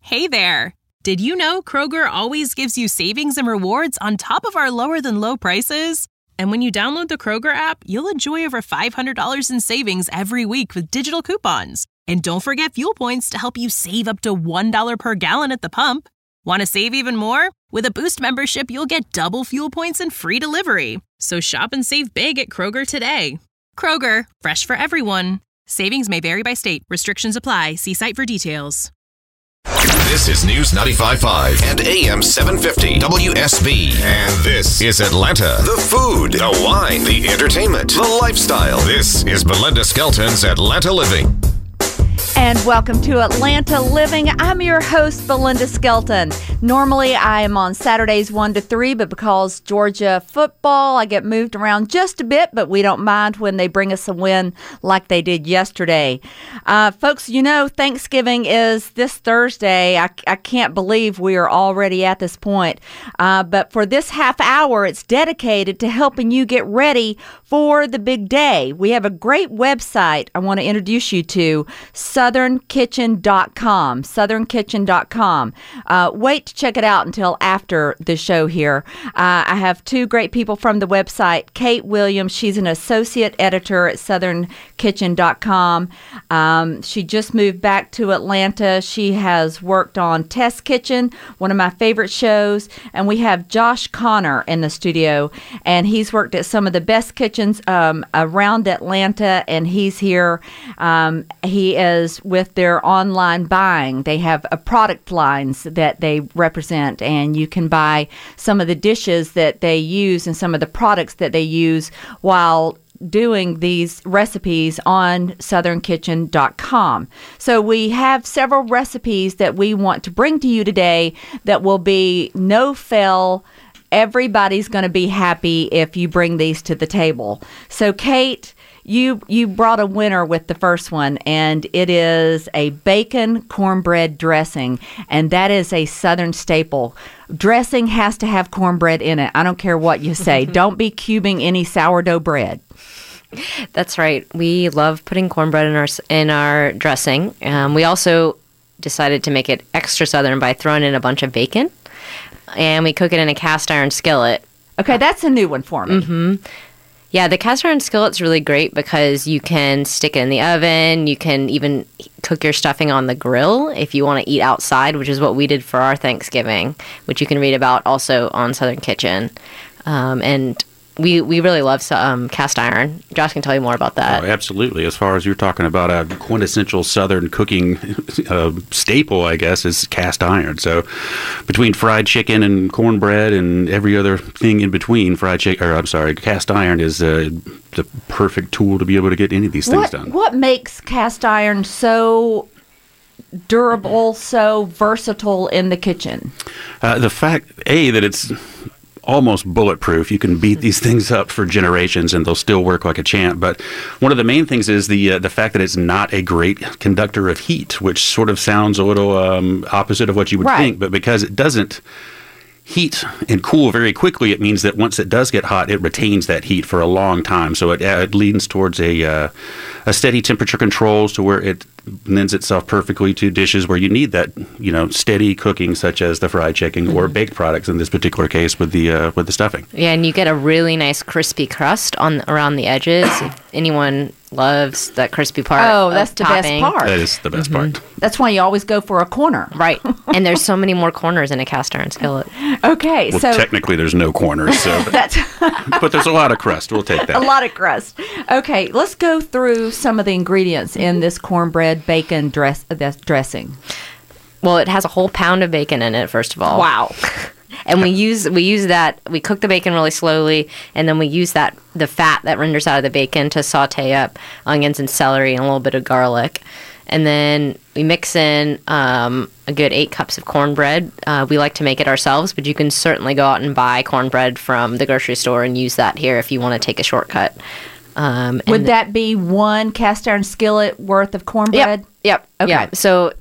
Hey there! Did you know Kroger always gives you savings and rewards on top of our lower-than-low prices? And when you download the Kroger app, you'll enjoy over $500 in savings every week with digital coupons. And don't forget fuel points to help you save up to $1 per gallon at the pump. Want to save even more? With a Boost membership, you'll get double fuel points and free delivery. So shop and save big at Kroger today. Kroger, fresh for everyone. Savings may vary by state. Restrictions apply. See site for details. This is News 95.5 and AM 750 WSB. And this is Atlanta. The food, the wine, the entertainment, the lifestyle. This is Belinda Skelton's Atlanta Living. And welcome to Atlanta Living. I'm your host, Belinda Skelton. Normally, I am on Saturdays 1 to 3, but because Georgia football, I get moved around just a bit, but we don't mind when they bring us a win like they did yesterday. Folks, you know, Thanksgiving is this Thursday. I can't believe we are already at this point. But for this half hour, it's dedicated to helping you get ready for the big day. We have a great website I want to introduce you to, SouthernKitchen.com. SouthernKitchen.com. Wait to check it out until after the show here. I have two great people from the website. Kate Williams, she's an associate editor at SouthernKitchen.com. She just moved back to Atlanta. She has worked on Test Kitchen, one of my favorite shows. And we have Josh Connor in the studio, and he's worked at some of the best kitchens around Atlanta, and he's here. He is with their online buying. They have product lines that they represent, and you can buy some of the dishes that they use and some of the products that they use while doing these recipes on SouthernKitchen.com. So we have several recipes that we want to bring to you today that will be no-fail. Everybody's going to be happy if you bring these to the table. So, Kate, you brought a winner with the first one, and it is a bacon cornbread dressing, and that is a Southern staple. Dressing has to have cornbread in it. I don't care what you say. Don't be cubing any sourdough bread. That's right. We love putting cornbread in our dressing. We also decided to make it extra Southern by throwing in a bunch of bacon. And we cook it in a cast iron skillet. Okay, that's a new one for me. Mm-hmm. Yeah, the cast iron skillet's really great because you can stick it in the oven. You can even cook your stuffing on the grill if you want to eat outside, which is what we did for our Thanksgiving, which you can read about also on Southern Kitchen. And we really love cast iron. Josh can tell you more about that. Oh, absolutely. As far as you're talking about a quintessential Southern cooking staple, I guess, is cast iron. So between fried chicken and cornbread and every other thing in between, cast iron is the perfect tool to be able to get any of these things done. What makes cast iron so durable, so versatile in the kitchen? The fact, that it's almost bulletproof. You can beat these things up for generations and they'll still work like a champ. But one of the main things is the fact that it's not a great conductor of heat, which sort of sounds a little opposite of what you would think. But because it doesn't heat and cool very quickly, it means that once it does get hot, it retains that heat for a long time. So it leans towards a steady temperature controls to where it lends itself perfectly to dishes where you need that, steady cooking, such as the fried chicken or baked products in this particular case with the stuffing. Yeah, and you get a really nice crispy crust around the edges. If anyone loves that crispy part. Oh, that's the topping. best part. That is the best part. That's why you always go for a corner. Right. And there's so many more corners in a cast iron skillet. Okay, Well, so technically there's no corners, so but there's a lot of crust. We'll take that. a lot of crust. Okay, let's go through some of the ingredients in this cornbread bacon dressing. Well, it has a whole pound of bacon in it, first of all. Wow. And we use that. We cook the bacon really slowly, and then we use the fat that renders out of the bacon to saute up onions and celery and a little bit of garlic. And then we mix in a good 8 cups of cornbread. We like to make it ourselves, but you can certainly go out and buy cornbread from the grocery store and use that here if you want to take a shortcut. Would that be one cast iron skillet worth of cornbread? Yep. Okay. Yeah. So,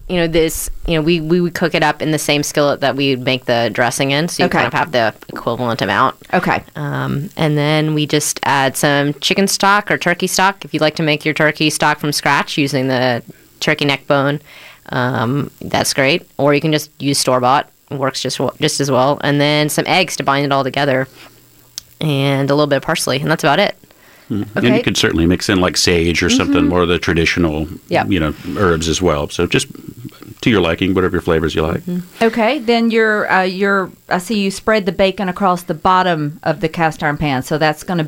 we would cook it up in the same skillet that we would make the dressing in. So you kind of have the equivalent amount. Okay. And then we just add some chicken stock or turkey stock. If you'd like to make your turkey stock from scratch using the turkey neck bone, That's great. Or you can just use store-bought. It works just as well. And then some eggs to bind it all together. And a little bit of parsley. And that's about it. And you could certainly mix in like sage or something more of the traditional, herbs as well. So just to your liking, whatever your flavors you like. Okay, then I see you spread the bacon across the bottom of the cast iron pan, so that's going to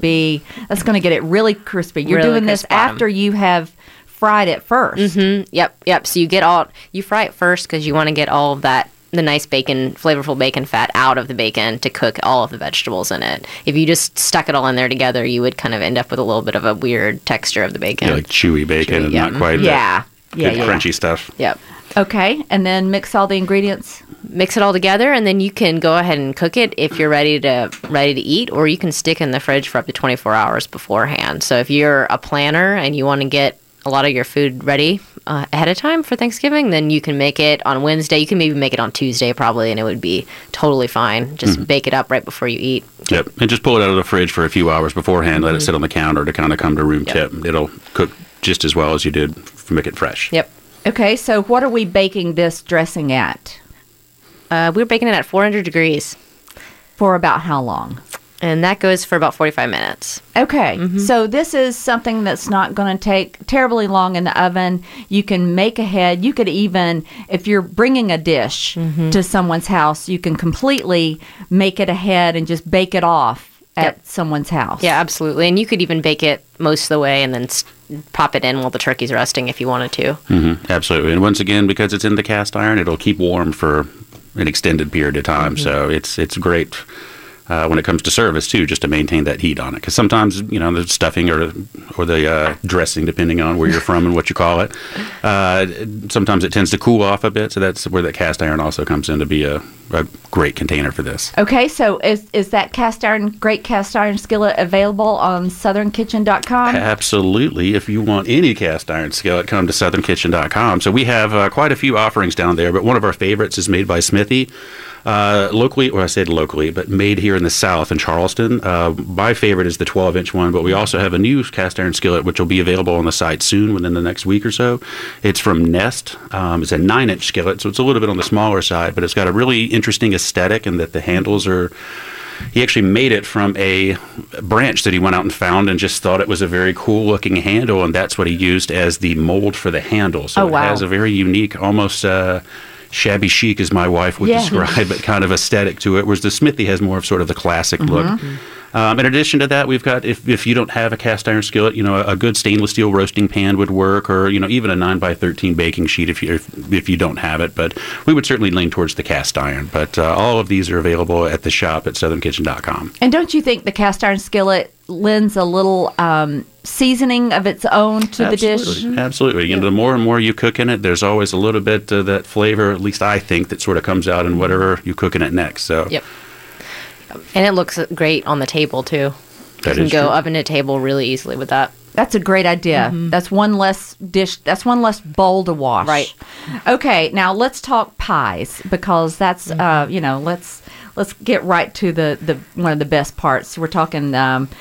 get it really crispy. You're Really doing this crisp bottom. after you have fried it 1st. Yep. So you fry it first because you want to get all of that, the nice bacon, flavorful bacon fat out of the bacon to cook all of the vegetables in it. If you just stuck it all in there together, you would kind of end up with a little bit of a weird texture of the bacon. Yeah, like chewy bacon and not quite Yeah. good crunchy stuff. Yep. Okay, and then mix all the ingredients. Mix it all together, and then you can go ahead and cook it if you're ready to eat, or you can stick it in the fridge for up to 24 hours beforehand. So if you're a planner and you want to get a lot of your food ready ahead of time for Thanksgiving, then you can make it on Wednesday. You can maybe make it on Tuesday probably, and it would be totally fine. Just bake it up right before you eat. Yep, and just pull it out of the fridge for a few hours beforehand. Let it sit on the counter to kind of come to room temp. It'll cook just as well as you did to make it fresh. Yep. Okay, so what are we baking this dressing at? We're baking it at 400 degrees, For about how long? and that goes for about 45 minutes. Okay, so this is something that's not going to take terribly long in the oven. You can make ahead. You could even, if you're bringing a dish to someone's house, you can completely make it ahead and just bake it off at someone's house. Yeah, absolutely. And you could even bake it most of the way and then pop it in while the turkey's resting if you wanted to. Absolutely, and once again, because it's in the cast iron, it'll keep warm for an extended period of time. So it's great. When it comes to service too, just to maintain that heat on it, because sometimes the stuffing or the dressing, depending on where you're from and what you call it, sometimes it tends to cool off a bit. So that's where that cast iron also comes in to be a great container for this. Okay, so is that great cast iron skillet available on southernkitchen.com? Absolutely. If you want any cast iron skillet, come to southernkitchen.com. So we have quite a few offerings down there, but one of our favorites is made by Smithy. Locally, or I said locally, but made here in the South in Charleston. My favorite is the 12-inch one, but we also have a new cast iron skillet, which will be available on the site soon, within the next week or so. It's from Nest. It's a 9-inch skillet, so it's a little bit on the smaller side, but it's got a really interesting aesthetic in that the handles are... He actually made it from a branch that he went out and found and just thought it was a very cool-looking handle, and that's what he used as the mold for the handle. So it has a very unique, almost... shabby chic, as my wife would describe it, kind of aesthetic to it, whereas the Smithy has more of sort of the classic look. In addition to that, we've got, if you don't have a cast iron skillet, a good stainless steel roasting pan would work, or even a 9x13 baking sheet if you don't have it. But we would certainly lean towards the cast iron. But all of these are available at the shop at southernkitchen.com. And don't you think the cast iron skillet lends a little seasoning of its own to the dish? Absolutely. The more and more you cook in it, there's always a little bit of that flavor, at least I think, that sort of comes out in whatever you cook in it next. So. Yep. And it looks great on the table, too. That you can is go true. oven to table really easily with that. That's a great idea. That's one less dish. That's one less bowl to wash. Right. Okay, now let's talk pies, because that's let's get right to the one of the best parts. We're talking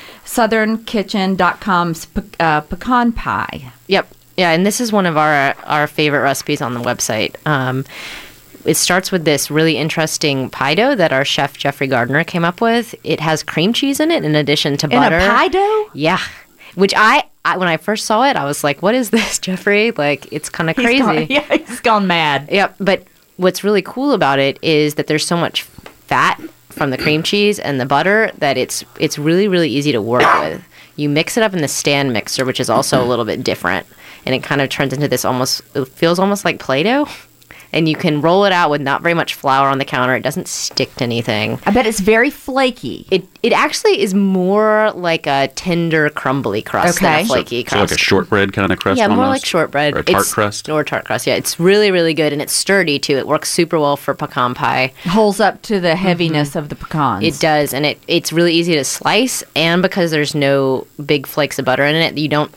southernkitchen.com's pecan pie. Yep. Yeah, and this is one of our favorite recipes on the website. It starts with this really interesting pie dough that our chef Jeffrey Gardner came up with. It has cream cheese in it in addition to butter. In a pie dough? Yeah. Which I when I first saw it, I was like, what is this, Jeffrey? Like, it's kind of crazy. He's gone mad. Yep. But what's really cool about it is that there's so much fat from the cream cheese and the butter that it's really, really easy to work with. You mix it up in the stand mixer, which is also a little bit different. And it kind of turns into this it feels almost like Play-Doh. And you can roll it out with not very much flour on the counter. It doesn't stick to anything. I bet it's very flaky. It actually is more like a tender, crumbly crust than a flaky crust. So like a shortbread kind of crust Yeah, almost? more like shortbread. Or a tart crust? Or tart crust, yeah. It's really, really good, and it's sturdy, too. It works super well for pecan pie. Holds up to the heaviness of the pecans. It does, and it's really easy to slice, and because there's no big flakes of butter in it, you don't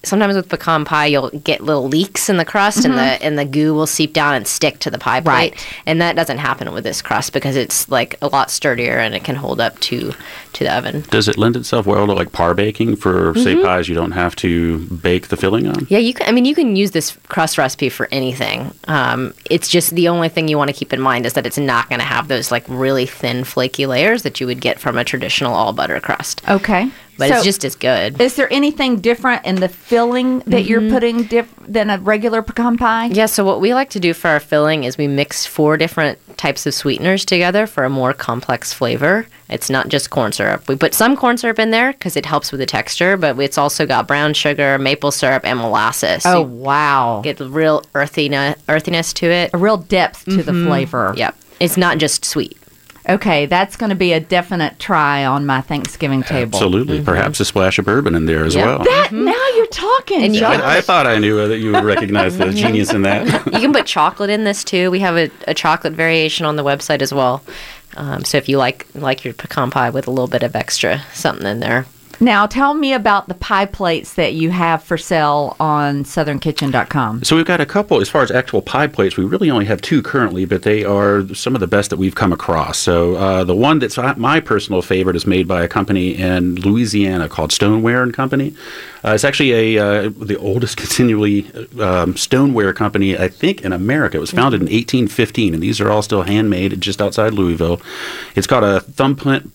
sometimes with pecan pie, you'll get little leaks in the crust, and the goo will seep down and stick to the pie plate. Right. And that doesn't happen with this crust because it's like a lot sturdier and it can hold up to the oven. Does it lend itself well to like par baking for say pies you don't have to bake the filling on? Yeah, you can use this crust recipe for anything. It's just the only thing you want to keep in mind is that it's not going to have those like really thin, flaky layers that you would get from a traditional all butter crust. Okay. But it's just as good. Is there anything different in the filling that you're putting than a regular pecan pie? Yeah, so what we like to do for our filling is we mix 4 different types of sweeteners together for a more complex flavor. It's not just corn syrup. We put some corn syrup in there because it helps with the texture, but it's also got brown sugar, maple syrup, and molasses. Oh, So wow. get the real earthiness to it. A real depth to the flavor. Yep. It's not just sweet. Okay, that's going to be a definite try on my Thanksgiving table. Absolutely. Perhaps a splash of bourbon in there as Yeah. well. That, now you're talking, And you Josh. can- I thought I knew that you would recognize the genius in that. You can put chocolate in this too. We have a chocolate variation on the website as well. So if you like your pecan pie with a little bit of extra something in there. Now, tell me about the pie plates that you have for sale on southernkitchen.com. So we've got a couple, as far as actual pie plates, we really only have 2 currently, but they are some of the best that we've come across. So the one that's my personal favorite is made by a company in Louisiana called Stoneware and Company. It's actually the oldest continually stoneware company, I think, in America. It was founded in 1815, and these are all still handmade just outside Louisville. It's got a thumbprint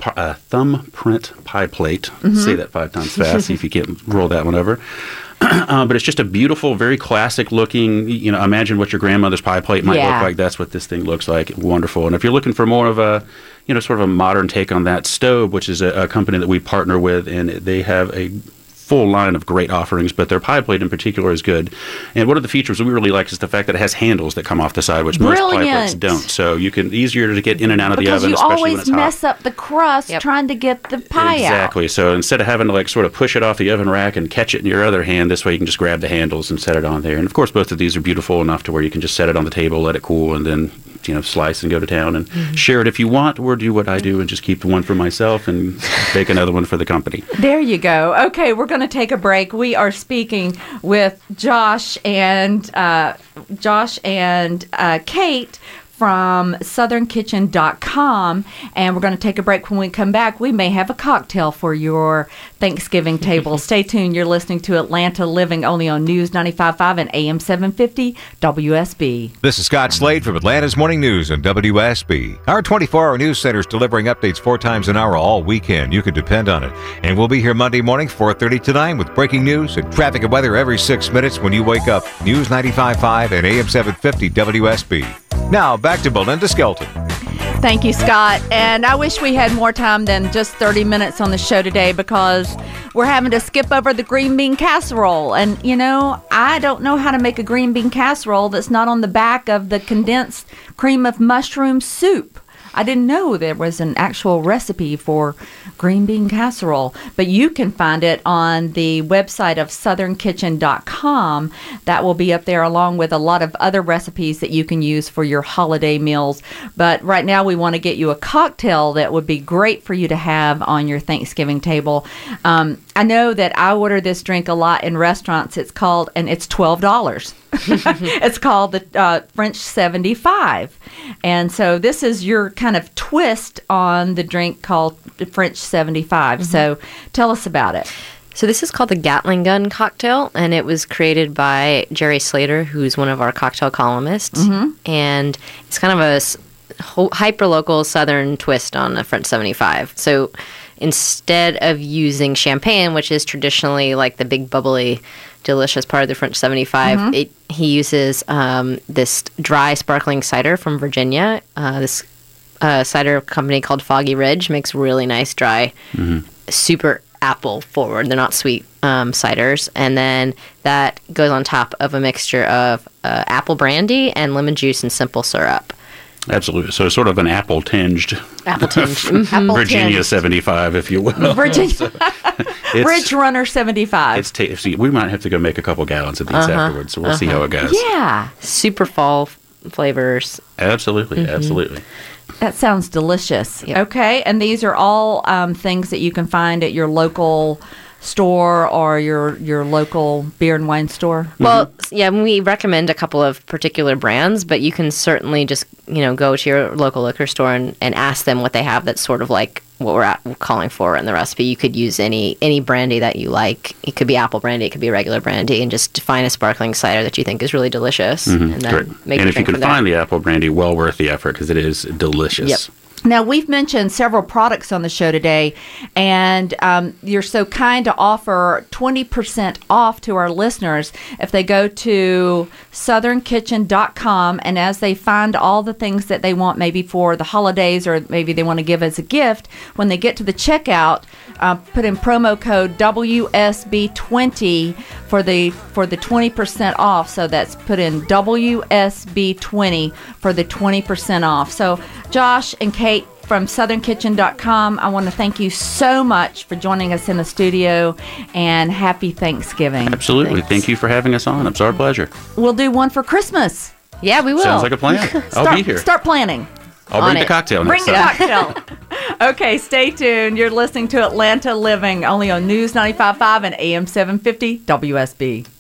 pie plate. Say that 5 times fast, see if you can't roll that one over. But it's just a beautiful, very classic looking, imagine what your grandmother's pie plate might look like. That's what this thing looks like. Wonderful. And if you're looking for more of a, sort of a modern take on that, Stove, which is a company that we partner with, and they have a full line of great offerings, but their pie plate in particular is good. And one of the features we really like is the fact that it has handles that come off the side, which most pie plates don't. So you can easier to get in and out of the oven, especially when it's hot. Because you always mess up the crust trying to get the pie out. Exactly. So instead of having to sort of push it off the oven rack and catch it in your other hand, this way you can just grab the handles and set it on there. And of course, both of these are beautiful enough to where you can just set it on the table, let it cool, and then slice and go to town and share it if you want, or do what I do and just keep one for myself and bake another one for the company. There you go. Okay, we're going to take a break. We are speaking with Josh and Kate from southernkitchen.com, and we're going to take a break. When we come back, we may have a cocktail for your Thanksgiving table. Stay tuned. You're listening to Atlanta Living only on News 95.5 and AM 750 WSB. This is Scott Slade from Atlanta's Morning News on WSB. Our 24-hour news center is delivering updates 4 times an hour all weekend. You can depend on it. And we'll be here Monday morning, 4:30 to 9 with breaking news and traffic and weather every 6 minutes when you wake up. News 95.5 and AM 750 WSB. Now, back to Belinda Skelton. Thank you, Scott. And I wish we had more time than just 30 minutes on the show today because we're having to skip over the green bean casserole. And, I don't know how to make a green bean casserole that's not on the back of the condensed cream of mushroom soup. I didn't know there was an actual recipe for green bean casserole, but you can find it on the website of southernkitchen.com. That will be up there along with a lot of other recipes that you can use for your holiday meals. But right now we want to get you a cocktail that would be great for you to have on your Thanksgiving table. I know that I order this drink a lot in restaurants. It's $12. It's called the French 75. And so this is your kind of twist on the drink called the French 75. So tell us about it. So this is called the Gatling Gun cocktail, and it was created by Jerry Slater, who's one of our cocktail columnists. And it's kind of a hyper-local Southern twist on a French 75. So instead of using champagne, which is traditionally like the big bubbly, delicious part of the French 75, he uses this dry sparkling cider from Virginia. This cider company called Foggy Ridge makes really nice dry, super apple forward. They're not sweet ciders. And then that goes on top of a mixture of apple brandy and lemon juice and simple syrup. Absolutely. So sort of an apple-tinged Virginia 75, if you will. Virginia Ridge Runner 75. It's tasty. We might have to go make a couple gallons of these afterwards, so we'll see how it goes. Yeah. Super fall flavors. Absolutely, absolutely. That sounds delicious. Yep. Okay, and these are all things that you can find at your local store or your local beer and wine store? Well, yeah, we recommend a couple of particular brands, but you can certainly just, go to your local liquor store and ask them what they have that's sort of like what we're calling for in the recipe. You could use any brandy that you like. It could be apple brandy, it could be regular brandy, and just find a sparkling cider that you think is really delicious. And then And if you can find the apple brandy, well worth the effort because it is delicious. Yep. Now, we've mentioned several products on the show today, and you're so kind to offer 20% off to our listeners if they go to southernkitchen.com, and as they find all the things that they want, maybe for the holidays or maybe they want to give as a gift, when they get to the checkout, put in promo code WSB20 for the 20% off. So that's put in WSB20 for the 20% off. So Josh and Kate from southernkitchen.com, I want to thank you so much for joining us in the studio, and happy Thanksgiving. Absolutely. Thank you for having us on. It's our pleasure. We'll do one for Christmas. Yeah, we will. Sounds like a plan. I'll be here. Start planning. I'll bring the cocktail Bring next the time. cocktail. Okay, stay tuned. You're listening to Atlanta Living, only on News 95.5 and AM 750 WSB.